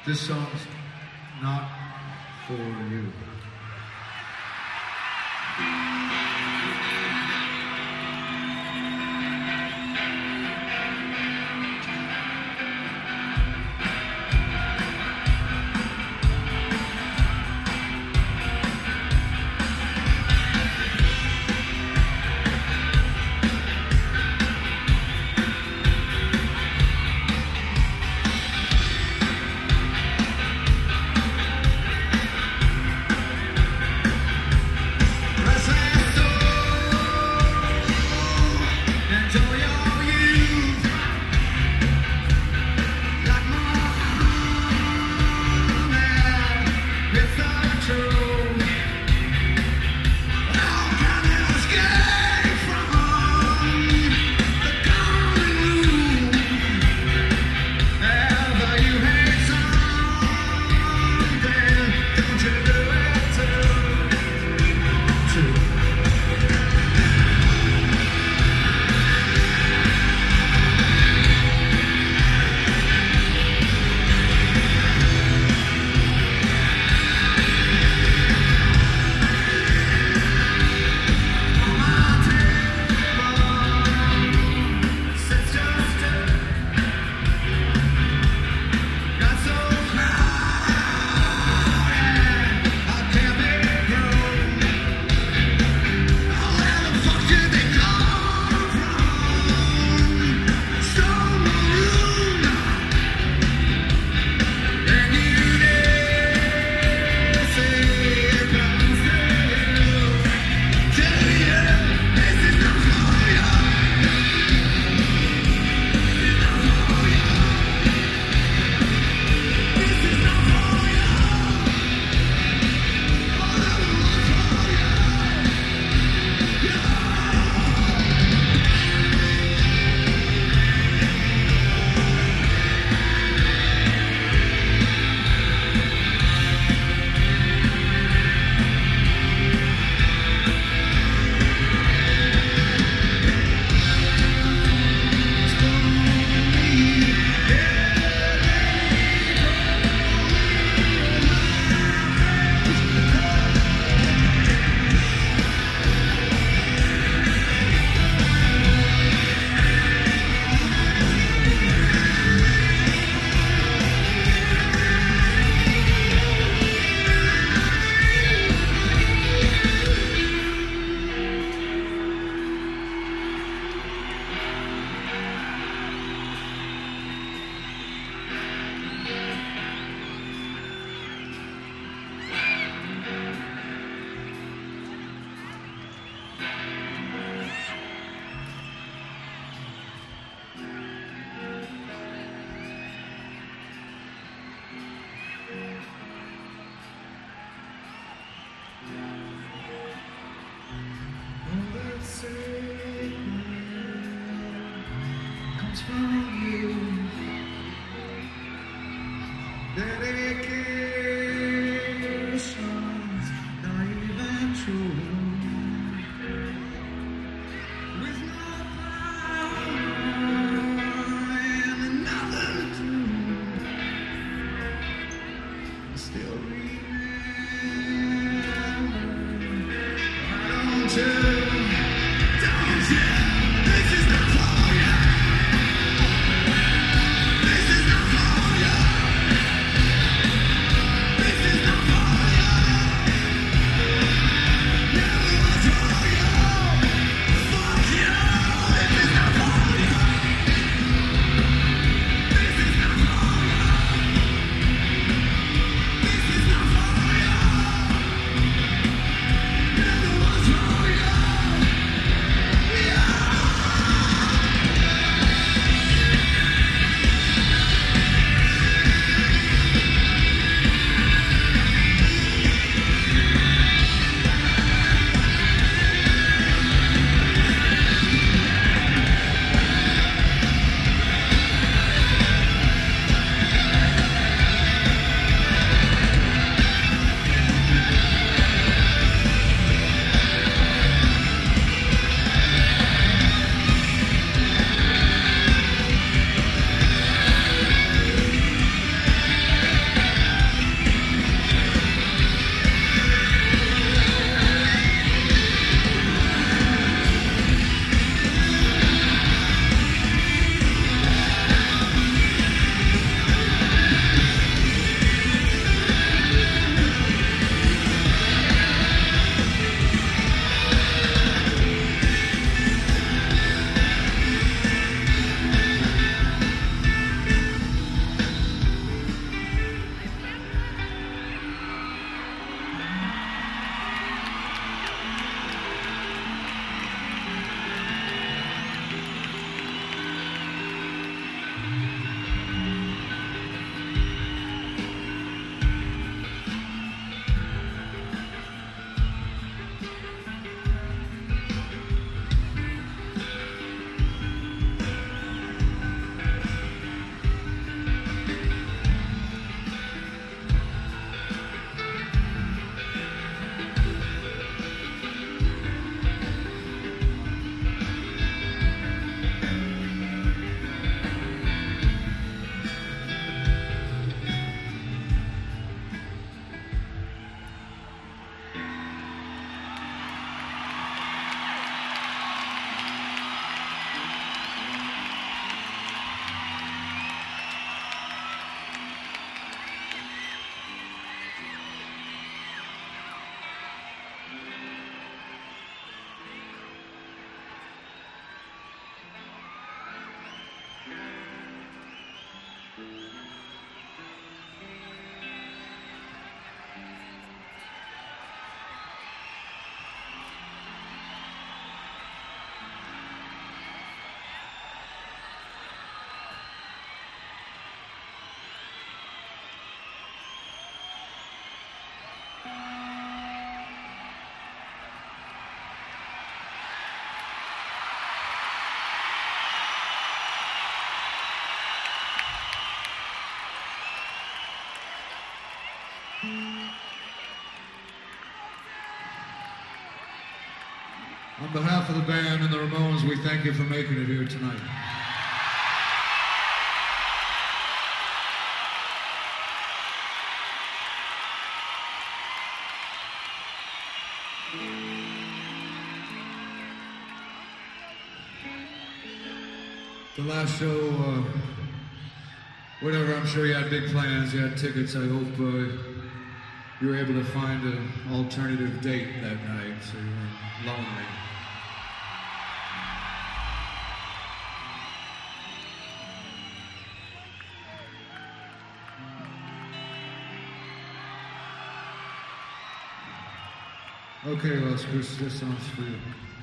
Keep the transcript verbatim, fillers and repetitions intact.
This song's not for you. Comes from you. Dedications, not even true. With no power and nothing to do. Still remember. Why don't you? Don't you? This is not for you. This is not for you. This is not for you. Never was for you. Fuck you. This is not for you. This is not for you. This is not for you. Never was for you. On behalf of the band and the Ramones, we thank you for making it here tonight. The last show, uh, whatever, I'm sure you had big plans, you had tickets. I hope uh, you were able to find an alternative date that night so you weren't lonely. Okay, Los Chris, this song's for you.